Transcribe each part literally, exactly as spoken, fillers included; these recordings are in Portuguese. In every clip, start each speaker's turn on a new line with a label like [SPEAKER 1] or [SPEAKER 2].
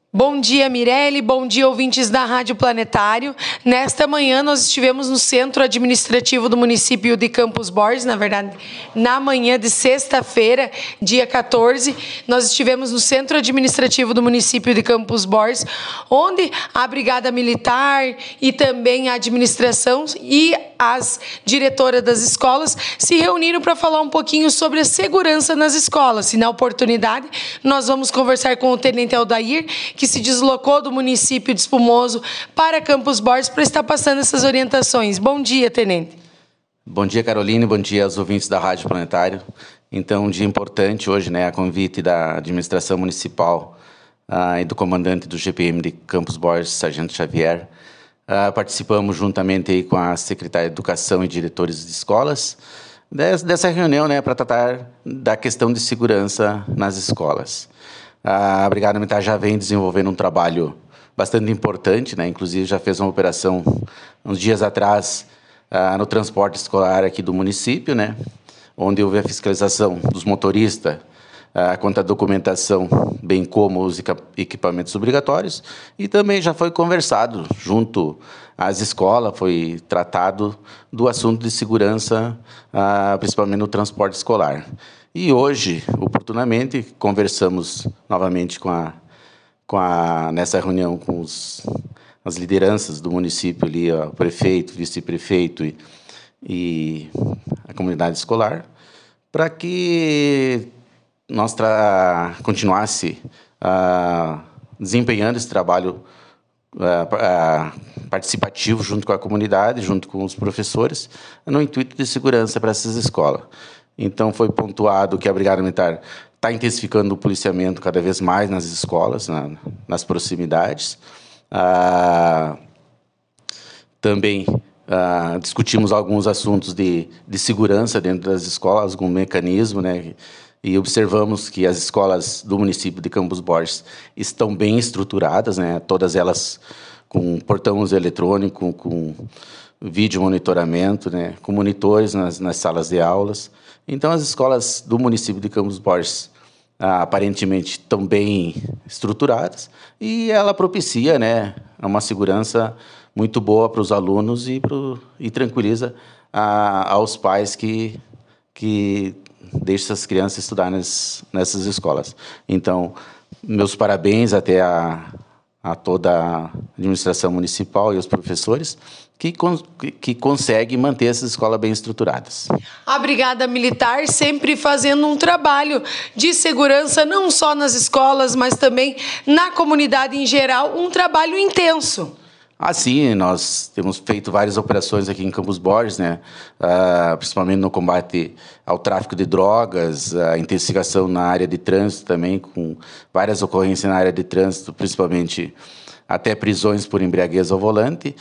[SPEAKER 1] Bom dia, Mirelle. Bom dia, ouvintes da Rádio Planetário. Nesta manhã, nós estivemos no Centro Administrativo do município de Campos Borges, na verdade, na manhã de sexta-feira, dia quatorze, nós estivemos no Centro Administrativo do município de Campos Borges, onde a Brigada Militar e também a administração e as diretoras das escolas se reuniram para falar um pouquinho sobre a segurança nas escolas. E, na oportunidade, nós vamos conversar com o Tenente Aldair, que se deslocou do município de Espumoso para Campos Borges para estar passando essas orientações. Bom dia, Tenente.
[SPEAKER 2] Bom dia, Caroline. Bom dia aos ouvintes da Rádio Planetário. Então, um dia importante hoje, né, a convite da administração municipal uh, e do comandante do G P M de Campos Borges, Sargento Xavier. Uh, participamos juntamente aí com a secretária de Educação e diretores de escolas dessa reunião, né, para tratar da questão de segurança nas escolas. A Brigada Militar já vem desenvolvendo um trabalho bastante importante, né? Inclusive já fez uma operação uns dias atrás uh, no transporte escolar aqui do município, né? Onde houve a fiscalização dos motoristas uh, quanto à documentação, bem como os equipamentos obrigatórios, e também já foi conversado junto às escolas, foi tratado do assunto de segurança, uh, principalmente no transporte escolar. E hoje, oportunamente, conversamos novamente com a, com a, nessa reunião com os, as lideranças do município, ali, o prefeito, vice-prefeito e, e a comunidade escolar, para que nós tra continuasse uh, desempenhando esse trabalho uh, uh, participativo junto com a comunidade, junto com os professores, no intuito de segurança para essas escolas. Então, foi pontuado que a Brigada Militar está intensificando o policiamento cada vez mais nas escolas, na, nas proximidades. Ah, também ah, discutimos alguns assuntos de, de segurança dentro das escolas, algum mecanismo, né? E observamos que as escolas do município de Campos Borges estão bem estruturadas, né? Todas elas com portão eletrônico, com vídeo monitoramento, né? Com monitores nas, nas salas de aulas. Então, as escolas do município de Campos Borges, ah, aparentemente, estão bem estruturadas e ela propicia, né, uma segurança muito boa para os alunos e, pro, e tranquiliza ah, aos pais que, que deixam essas crianças estudar nessas, nessas escolas. Então, meus parabéns até a, a toda a administração municipal e os professores, que, que consegue manter essas escolas bem estruturadas.
[SPEAKER 1] A Brigada Militar sempre fazendo um trabalho de segurança, não só nas escolas, mas também na comunidade em geral, um trabalho intenso.
[SPEAKER 2] Ah, sim, nós temos feito várias operações aqui em Campos Borges, né? Uh, principalmente no combate ao tráfico de drogas, a intensificação na área de trânsito também, com várias ocorrências na área de trânsito, principalmente até prisões por embriaguez ao volante,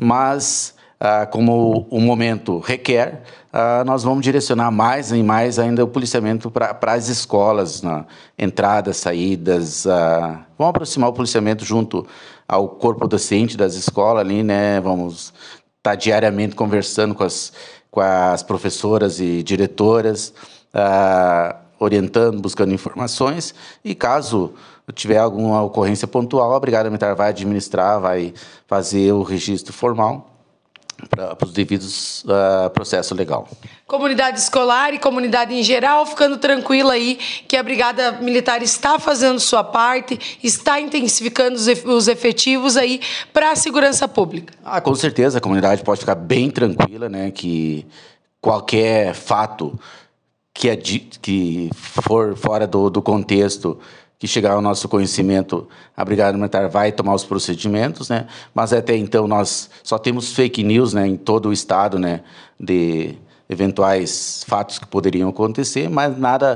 [SPEAKER 2] mas, ah, como o momento requer, ah, nós vamos direcionar mais e mais ainda o policiamento para as escolas, na entradas, saídas, ah, vamos aproximar o policiamento junto ao corpo docente das escolas ali, né? Vamos estar diariamente conversando com as, com as professoras e diretoras, ah, orientando, buscando informações, e caso tiver alguma ocorrência pontual, a Brigada Militar vai administrar, vai fazer o registro formal para os devidos uh, processo legal.
[SPEAKER 1] Comunidade escolar e comunidade em geral ficando tranquila aí que a Brigada Militar está fazendo sua parte, está intensificando os efetivos aí para a segurança pública.
[SPEAKER 2] Ah, com certeza, a comunidade pode ficar bem tranquila, né, que qualquer fato que, é de, que for fora do, do contexto que chegar ao nosso conhecimento, a Brigada Militar vai tomar os procedimentos, né? Mas até então nós só temos fake news, né, em todo o estado, né, de eventuais fatos que poderiam acontecer, mas nada,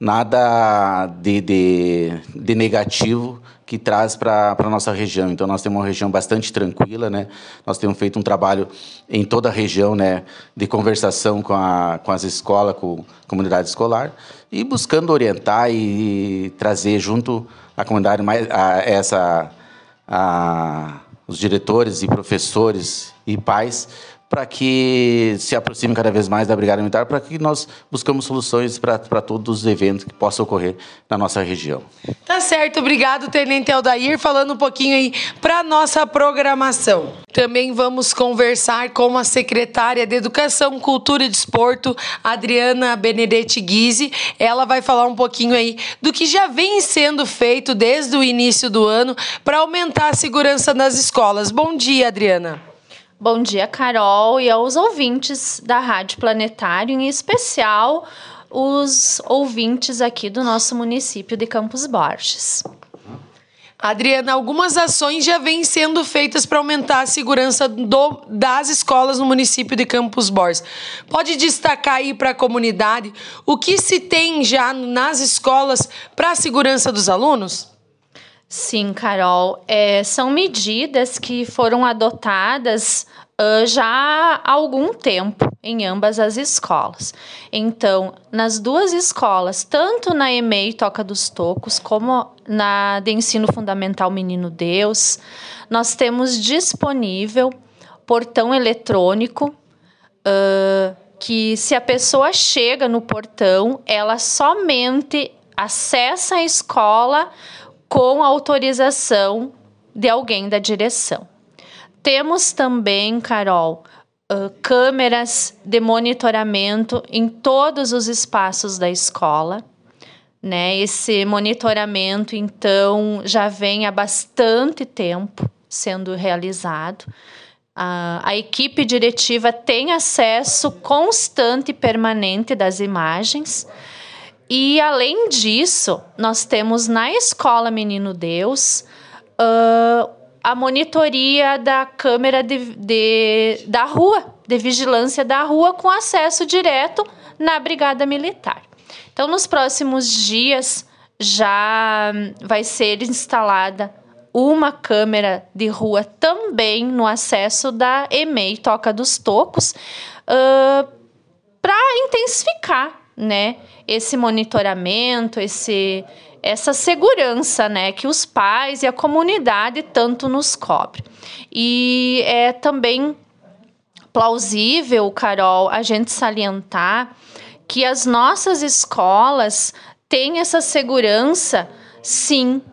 [SPEAKER 2] nada de, de, de negativo que traz para a nossa região. Então, nós temos uma região bastante tranquila, né? Nós temos feito um trabalho em toda a região, né, de conversação com, a, com as escolas, com a comunidade escolar, e buscando orientar e, e trazer junto à comunidade mais a, essa, a, os diretores e professores e pais para que se aproxime cada vez mais da Brigada Militar, para que nós buscamos soluções para todos os eventos que possam ocorrer na nossa região.
[SPEAKER 1] Tá certo, obrigado, Tenente Aldair, falando um pouquinho aí para nossa programação. Também vamos conversar com a secretária de Educação, Cultura e Desporto, Adriana Benedetti Guise. Ela vai falar um pouquinho aí do que já vem sendo feito desde o início do ano para aumentar a segurança nas escolas. Bom dia, Adriana.
[SPEAKER 3] Bom dia, Carol, e aos ouvintes da Rádio Planetário, em especial os ouvintes aqui do nosso município de Campos Borges.
[SPEAKER 1] Adriana, algumas ações já vêm sendo feitas para aumentar a segurança do, das escolas no município de Campos Borges. Pode destacar aí para a comunidade o que se tem já nas escolas para a segurança dos alunos?
[SPEAKER 3] Sim, Carol. É, são medidas que foram adotadas uh, já há algum tempo em ambas as escolas. Então, nas duas escolas, tanto na E M E I Toca dos Tocos, como na de Ensino Fundamental Menino Deus, nós temos disponível portão eletrônico, uh, que se a pessoa chega no portão, ela somente acessa a escola com autorização de alguém da direção. Temos também, Carol, uh, câmeras de monitoramento em todos os espaços da escola, né? Esse monitoramento, então, já vem há bastante tempo sendo realizado. Uh, a equipe diretiva tem acesso constante e permanente das imagens. E, além disso, nós temos na Escola Menino Deus uh, a monitoria da câmera de, de, da rua, de vigilância da rua, com acesso direto na Brigada Militar. Então, nos próximos dias, já vai ser instalada uma câmera de rua também no acesso da E M E I Toca dos Tocos, uh, para intensificar, né, esse monitoramento, esse, essa segurança, né, que os pais e a comunidade tanto nos cobrem. E é também plausível, Carol, a gente salientar que as nossas escolas têm essa segurança, sim,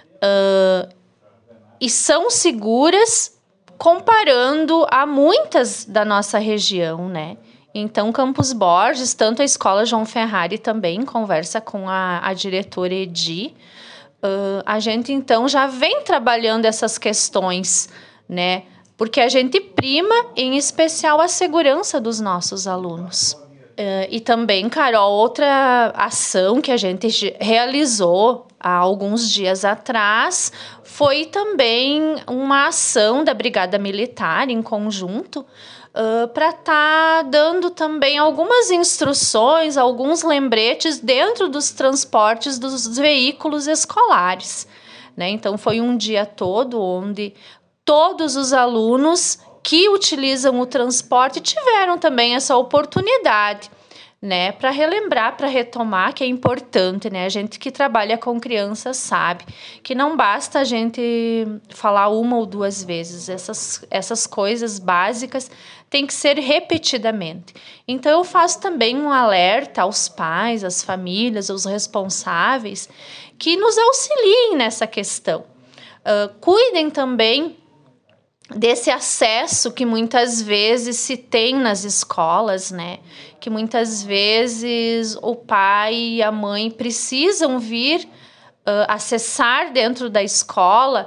[SPEAKER 3] uh, e são seguras comparando a muitas da nossa região, né? Então, Campos Borges, tanto a Escola João Ferrari também conversa com a, a diretora Edi. Uh, a gente, então, já vem trabalhando essas questões, né? Porque a gente prima, em especial, a segurança dos nossos alunos. Uh, e também, Carol, outra ação que a gente realizou há alguns dias atrás foi também uma ação da Brigada Militar em conjunto, Uh, para estar tá dando também algumas instruções, alguns lembretes dentro dos transportes dos veículos escolares, né? Então, foi um dia todo onde todos os alunos que utilizam o transporte tiveram também essa oportunidade, né? Para relembrar, para retomar, que é importante, né? A gente que trabalha com crianças sabe que não basta a gente falar uma ou duas vezes. Essas, essas coisas básicas têm que ser repetidamente. Então, eu faço também um alerta aos pais, às famílias, aos responsáveis, que nos auxiliem nessa questão. Uh, cuidem também desse acesso que muitas vezes se tem nas escolas, né? Que muitas vezes o pai e a mãe precisam vir uh, acessar dentro da escola,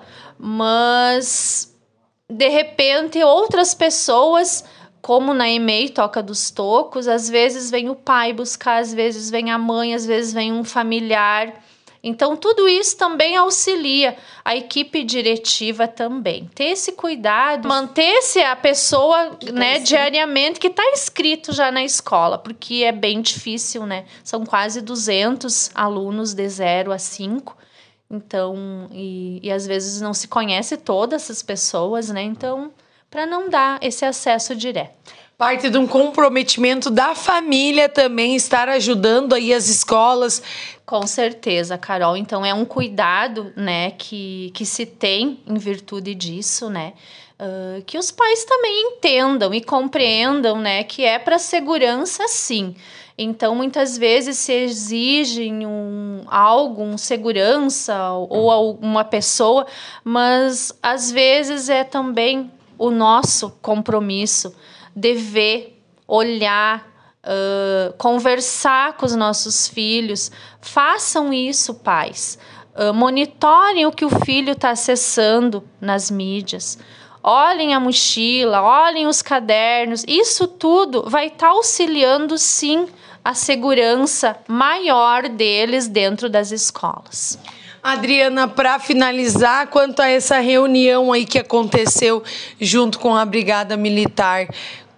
[SPEAKER 3] mas de repente outras pessoas, como na E M E I Toca dos Tocos, às vezes vem o pai buscar, às vezes vem a mãe, às vezes vem um familiar. Então, tudo isso também auxilia a equipe diretiva também. Ter esse cuidado, manter-se a pessoa, né, diariamente, que está inscrito já na escola, porque é bem difícil, né? São quase duzentos alunos de zero a cinco. Então, e, e às vezes não se conhece todas essas pessoas, né? Então, para não dar esse acesso direto.
[SPEAKER 1] Parte de um comprometimento da família também estar ajudando aí as escolas.
[SPEAKER 3] Com certeza, Carol. Então, é um cuidado, né, que, que se tem em virtude disso, né? Uh, que os pais também entendam e compreendam, né, que é para segurança, sim. Então, muitas vezes se exigem um, algo, um segurança ou uma pessoa, mas às vezes é também o nosso compromisso, dever, olhar, uh, conversar com os nossos filhos. Façam isso, pais. Uh, monitorem o que o filho está acessando nas mídias. Olhem a mochila, olhem os cadernos. Isso tudo vai estar auxiliando, sim, a segurança maior deles dentro das escolas.
[SPEAKER 1] Adriana, para finalizar, quanto a essa reunião aí que aconteceu junto com a Brigada Militar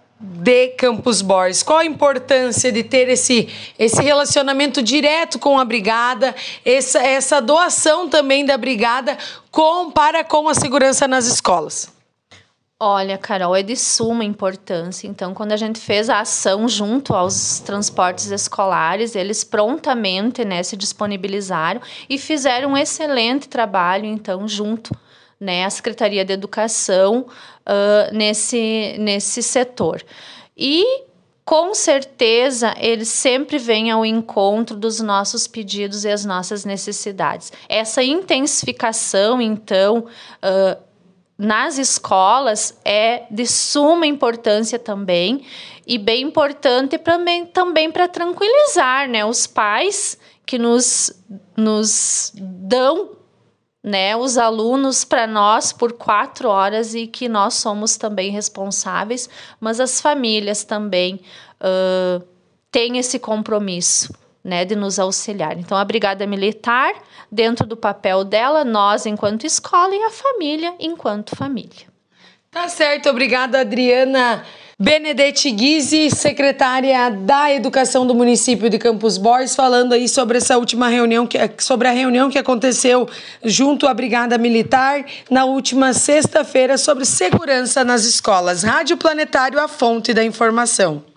[SPEAKER 1] de Campos Borges, qual a importância de ter esse, esse relacionamento direto com a Brigada, essa, essa doação também da Brigada com, para com a segurança nas escolas?
[SPEAKER 3] Olha, Carol, é de suma importância. Então, quando a gente fez a ação junto aos transportes escolares, eles prontamente, né, se disponibilizaram e fizeram um excelente trabalho, então, junto, né, à Secretaria de Educação uh, nesse, nesse setor. E, com certeza, eles sempre vêm ao encontro dos nossos pedidos e as nossas necessidades. Essa intensificação, então, uh, nas escolas é de suma importância também e bem importante também, também para tranquilizar, né, os pais que nos, nos dão, né, os alunos para nós por quatro horas e que nós somos também responsáveis, mas as famílias também uh, têm esse compromisso, né, de nos auxiliar. Então, a Brigada Militar, dentro do papel dela, nós enquanto escola e a família enquanto família.
[SPEAKER 1] Tá certo, obrigada, Adriana Benedetti Guise, secretária da Educação do município de Campos Borges, falando aí sobre essa última reunião, que, sobre a reunião que aconteceu junto à Brigada Militar na última sexta-feira sobre segurança nas escolas. Rádio Planetário, a fonte da informação.